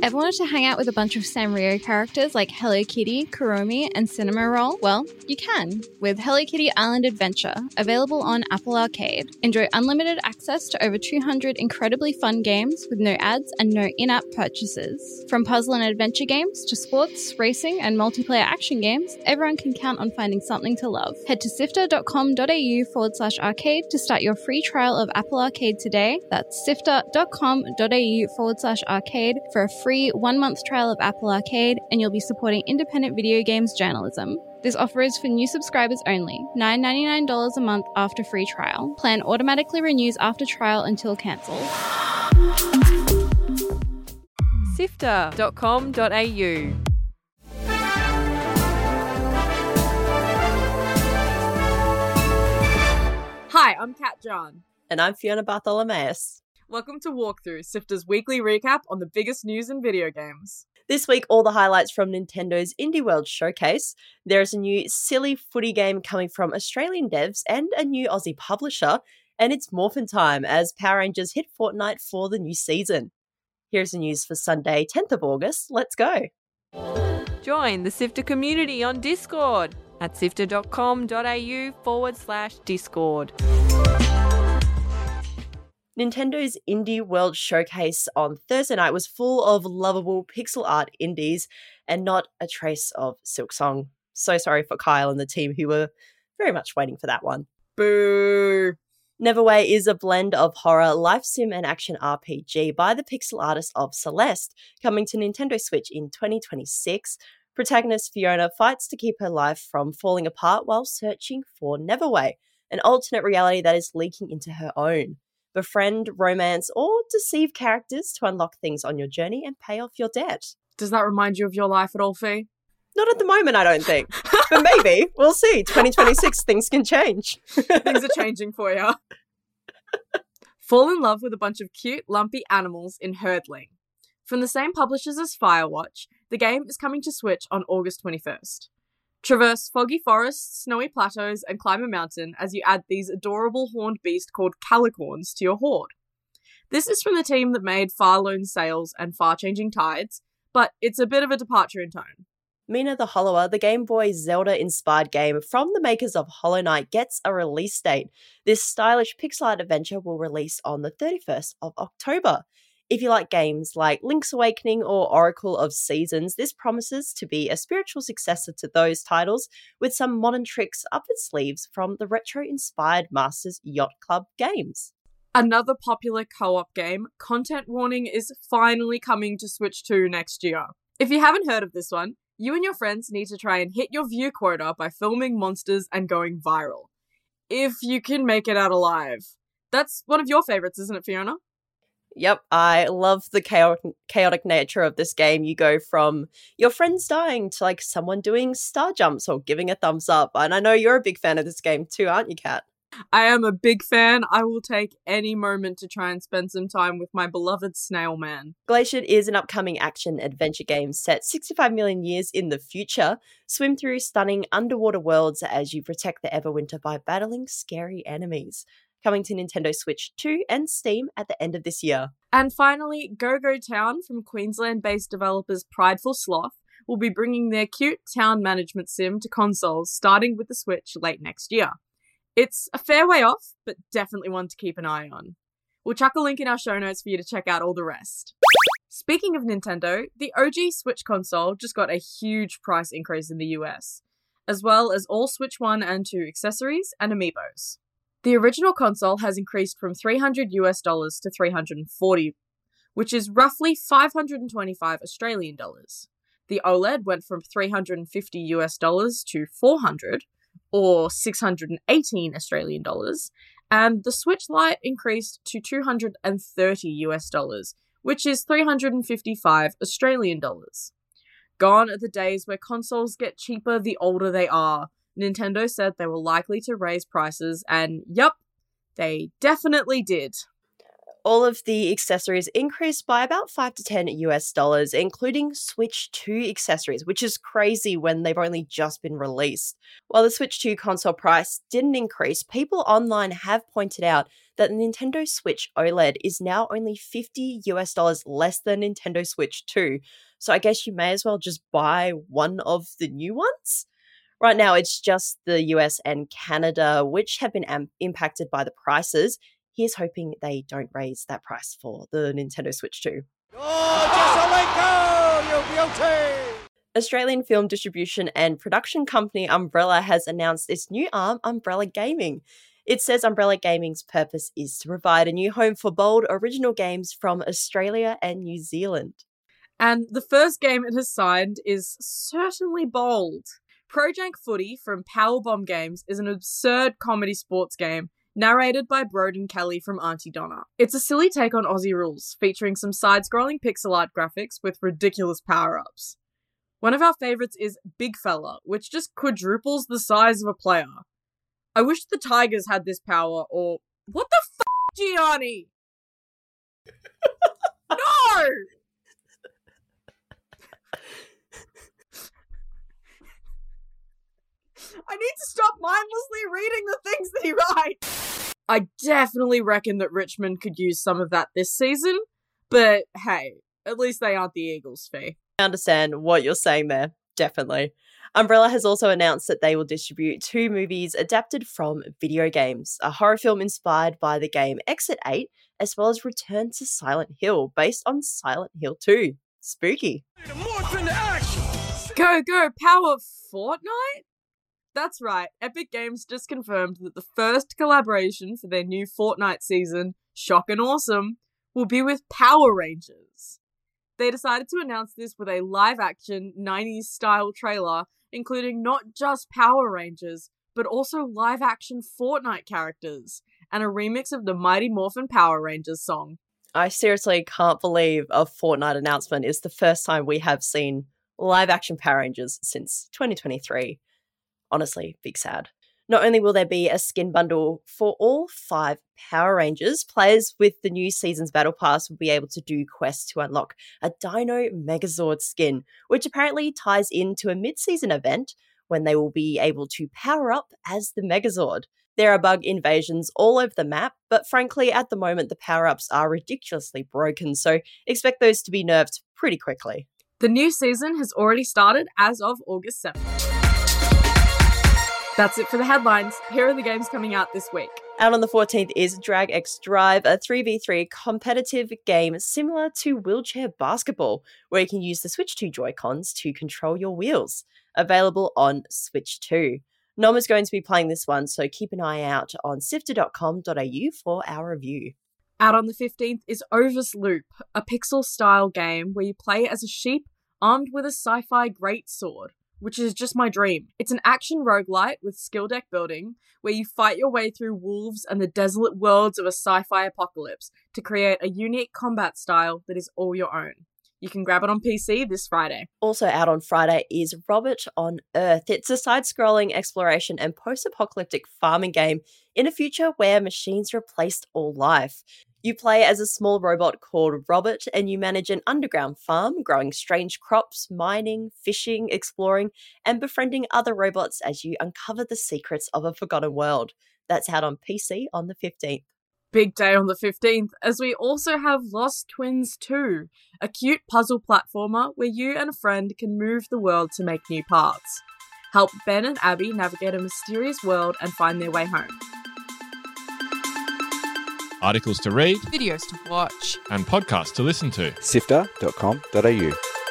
Ever wanted to hang out with a bunch of Sanrio characters like Hello Kitty, Kuromi, and Cinnamoroll? Well, you can with Hello Kitty Island Adventure, available on Apple Arcade. Enjoy unlimited access to over 200 incredibly fun games with no ads and no in-app purchases. From puzzle and adventure games to sports, racing, and multiplayer action games, everyone can count on finding something to love. Head to sifter.com.au/arcade to start your free trial of Apple Arcade today. That's sifter.com.au/arcade for a free 1-month trial of Apple Arcade, and you'll be supporting independent video games journalism. This offer is for new subscribers only. $9.99 a month after free trial. Plan automatically renews after trial until cancelled. Sifter.com.au. Hi, I'm Kat John. And I'm Fiona Bartholomaeus. Welcome to Walkthrough, Sifter's weekly recap on the biggest news in video games. This week, all the highlights from Nintendo's Indie World Showcase. There is a new silly footy game coming from Australian devs and a new Aussie publisher. And it's Morphin time as Power Rangers hit Fortnite for the new season. Here's the news for Sunday, 10th of August. Let's go. Join the Sifter community on Discord at sifter.com.au/Discord. Nintendo's Indie World Showcase on Thursday night was full of lovable pixel art indies and not a trace of Silksong. So sorry for Kyle and the team who were very much waiting for that one. Boo! Neverway is a blend of horror, life sim and action RPG by the pixel artist of Celeste, coming to Nintendo Switch in 2026. Protagonist Fiona fights to keep her life from falling apart while searching for Neverway, an alternate reality that is leaking into her own. Befriend, romance, or deceive characters to unlock things on your journey and pay off your debt. Does that remind you of your life at all, Fee? Not at the moment, I don't think. But maybe. We'll see. 2026, things can change. Things are changing for you. Fall in love with a bunch of cute, lumpy animals in Herdling. From the same publishers as Firewatch, the game is coming to Switch on August 21st. Traverse foggy forests, snowy plateaus, and climb a mountain as you add these adorable horned beasts called Calicorns to your horde. This is from the team that made Far Lone Sails and Far Changing Tides, but it's a bit of a departure in tone. Mina the Hollower, the Game Boy Zelda-inspired game from the makers of Hollow Knight, gets a release date. This stylish pixel art adventure will release on the 31st of October. If you like games like Link's Awakening or Oracle of Seasons, this promises to be a spiritual successor to those titles with some modern tricks up its sleeves from the retro-inspired Masters Yacht Club games. Another popular co-op game, Content Warning, is finally coming to Switch 2 next year. If you haven't heard of this one, you and your friends need to try and hit your view quota by filming monsters and going viral. If you can make it out alive. That's one of your favourites, isn't it, Fiona? Yep, I love the chaotic nature of this game. You go from your friends dying to like someone doing star jumps or giving a thumbs up. And I know you're a big fan of this game too, aren't you, Kat? I am a big fan. I will take any moment to try and spend some time with my beloved snail man. Glacier is an upcoming action-adventure game set 65 million years in the future. Swim through stunning underwater worlds as you protect the Everwinter by battling scary enemies. Coming to Nintendo Switch 2 and Steam at the end of this year. And finally, Go-Go Town from Queensland-based developers Prideful Sloth will be bringing their cute town management sim to consoles starting with the Switch late next year. It's a fair way off, but definitely one to keep an eye on. We'll chuck a link in our show notes for you to check out all the rest. Speaking of Nintendo, the OG Switch console just got a huge price increase in the US, as well as all Switch 1 and 2 accessories and amiibos. The original console has increased from $300 to $340, which is roughly 525 Australian dollars. The OLED went from $350 to $400, or 618 Australian dollars, and the Switch Lite increased to $230, which is 355 Australian dollars. Gone are the days where consoles get cheaper the older they are. Nintendo said they were likely to raise prices, and yup, they definitely did. All of the accessories increased by about $5 to $10, including Switch 2 accessories, which is crazy when they've only just been released. While the Switch 2 console price didn't increase, people online have pointed out that the Nintendo Switch OLED is now only $50 less than Nintendo Switch 2. So I guess you may as well just buy one of the new ones. Right now, it's just the US and Canada which have been impacted by the prices. Here's hoping they don't raise that price for the Nintendo Switch 2. Australian film distribution and production company Umbrella has announced its new arm, Umbrella Gaming. It says Umbrella Gaming's purpose is to provide a new home for bold, original games from Australia and New Zealand. And the first game it has signed is certainly bold. Projank Footy from Powerbomb Games is an absurd comedy sports game narrated by Broden Kelly from Auntie Donna. It's a silly take on Aussie rules, featuring some side-scrolling pixel art graphics with ridiculous power-ups. One of our favourites is Big Fella, which just quadruples the size of a player. I wish the Tigers had this power, or... What the f***, Gianni? No! I need to stop mindlessly reading the things that he writes. I definitely reckon that Richmond could use some of that this season, but hey, at least they aren't the Eagles, Fee. I understand what you're saying there, definitely. Umbrella has also announced that they will distribute 2 movies adapted from video games, a horror film inspired by the game Exit 8, as well as Return to Silent Hill, based on Silent Hill 2. Spooky. Go, power Fortnite? That's right, Epic Games just confirmed that the first collaboration for their new Fortnite season, Shock and Awesome, will be with Power Rangers. They decided to announce this with a live-action 90s-style trailer, including not just Power Rangers, but also live-action Fortnite characters, and a remix of the Mighty Morphin Power Rangers song. I seriously can't believe a Fortnite announcement is the first time we have seen live-action Power Rangers since 2023. Honestly, big sad. Not only will there be a skin bundle for all 5 Power Rangers, players with the new season's Battle Pass will be able to do quests to unlock a Dino Megazord skin, which apparently ties into a mid-season event when they will be able to power up as the Megazord. There are bug invasions all over the map, but frankly, at the moment, the power-ups are ridiculously broken, so expect those to be nerfed pretty quickly. The new season has already started as of August 7th. That's it for the headlines. Here are the games coming out this week. Out on the 14th is Drag X Drive, a 3v3 competitive game similar to wheelchair basketball, where you can use the Switch 2 Joy-Cons to control your wheels. Available on Switch 2. Nom is going to be playing this one, so keep an eye out on sifter.com.au for our review. Out on the 15th is Ovis Loop, a pixel-style game where you play as a sheep armed with a sci-fi greatsword, which is just my dream. It's an action roguelite with skill deck building, where you fight your way through wolves and the desolate worlds of a sci-fi apocalypse to create a unique combat style that is all your own. You can grab it on PC this Friday. Also out on Friday is Robot on Earth. It's a side-scrolling exploration and post-apocalyptic farming game in a future where machines replaced all life. You play as a small robot called Robert, and you manage an underground farm, growing strange crops, mining, fishing, exploring, and befriending other robots as you uncover the secrets of a forgotten world. That's out on PC on the 15th. Big day on the 15th, as we also have Lost Twins 2, a cute puzzle platformer where you and a friend can move the world to make new paths. Help Ben and Abby navigate a mysterious world and find their way home. Articles to read, Videos to watch. and podcasts to listen to. Sifter.com.au.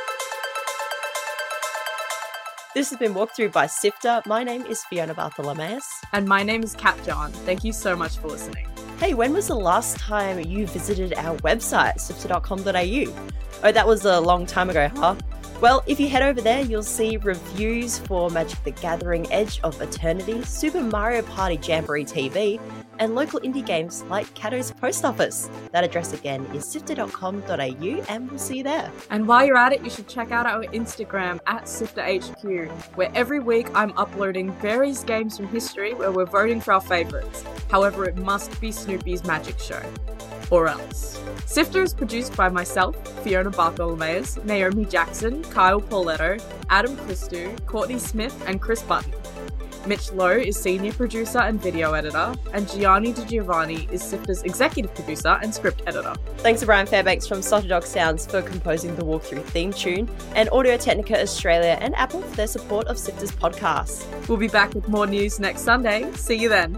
This has been walked through by Sifter. My name is Fiona Bartholomeus. And my name is Kat John. Thank you so much for listening. Hey, when was the last time you visited our website, sifter.com.au? Oh, that was a long time ago, huh? Well, if you head over there, you'll see reviews for Magic the Gathering Edge of Eternity, Super Mario Party Jamboree TV, and local indie games like Cato's Post Office. That address again is sifter.com.au, and we'll see you there. And while you're at it, you should check out our Instagram at SifterHQ, where every week I'm uploading various games from history where we're voting for our favourites. However, it must be Snoopy's Magic Show. or else. Sifter is produced by myself, Fiona Bartholomeus, Naomi Jackson, Kyle Pauletto, Adam Christou, Courtney Smith, and Chris Button. Mitch Lowe is senior producer and video editor, and Gianni DiGiovanni is Sifter's executive producer and script editor. Thanks to Brian Fairbanks from Salty Dog Sounds for composing the walkthrough theme tune, and Audio Technica Australia and Apple for their support of Sifter's podcast. We'll be back with more news next Sunday. See you then.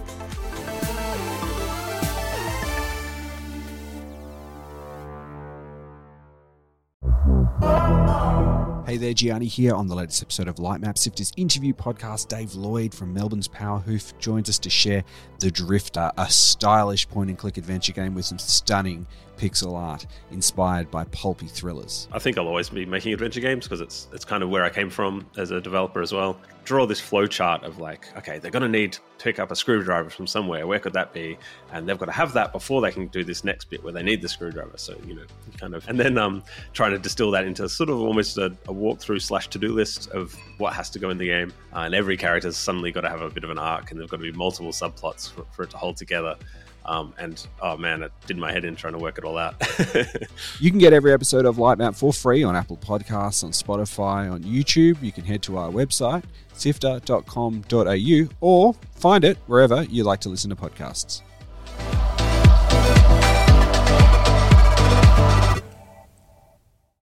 Hey there, Gianni here on the latest episode of Lightmap Sifter's interview podcast. Dave Lloyd from Melbourne's Powerhoof joins us to share The Drifter, a stylish point-and-click adventure game with some stunning pixel art inspired by pulpy thrillers. I think I'll always be making adventure games because it's kind of where I came from as a developer as well. Draw this flow chart of like, okay, they're going to need to pick up a screwdriver from somewhere. Where could that be? And they've got to have that before they can do this next bit where they need the screwdriver. So, kind of, and then trying to distill that into sort of almost a walkthrough / to-do list of what has to go in the game. And every character's suddenly got to have a bit of an arc, and there've got to be multiple subplots for it to hold together. And oh man, it did my head in trying to work it all out. You can get every episode of Lightmap for free on Apple Podcasts, on Spotify, on YouTube. You can head to our website, sifter.com.au, or find it wherever you like to listen to podcasts.